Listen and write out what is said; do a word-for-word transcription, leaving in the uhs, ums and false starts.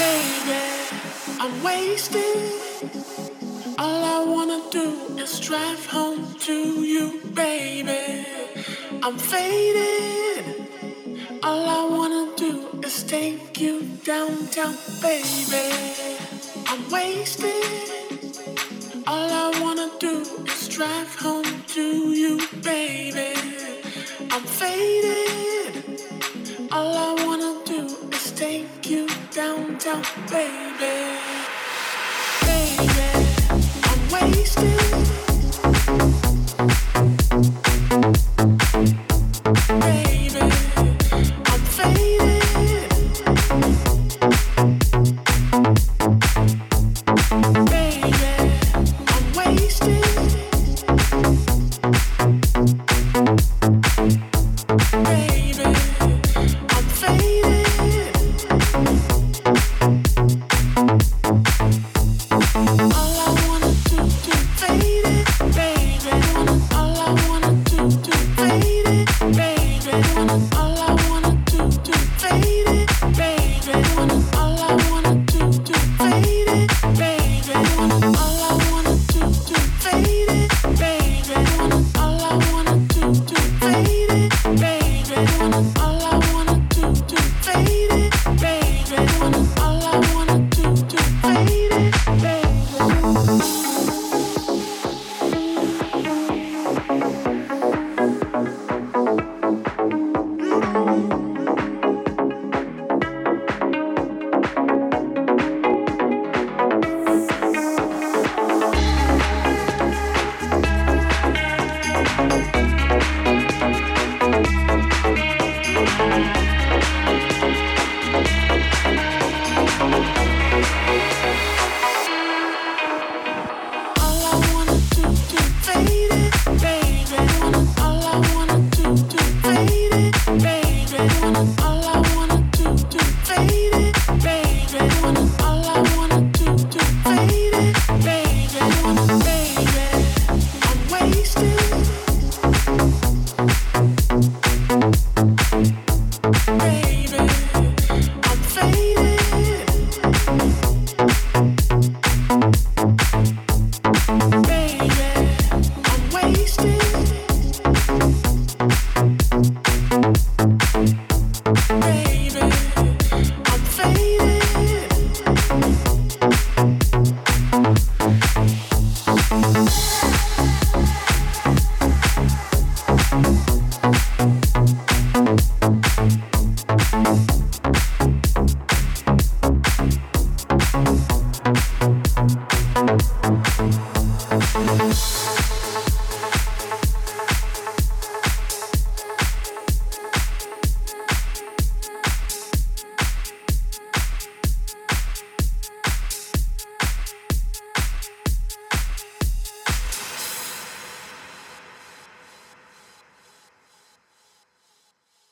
baby, I'm wasted. All I wanna do is drive home to you, baby. I'm faded. All I wanna do is take you downtown, baby. I'm wasted. All I wanna do is drive home to you, baby. I'm faded. All I wanna do is take you downtown, baby. Baby, I'm wasted.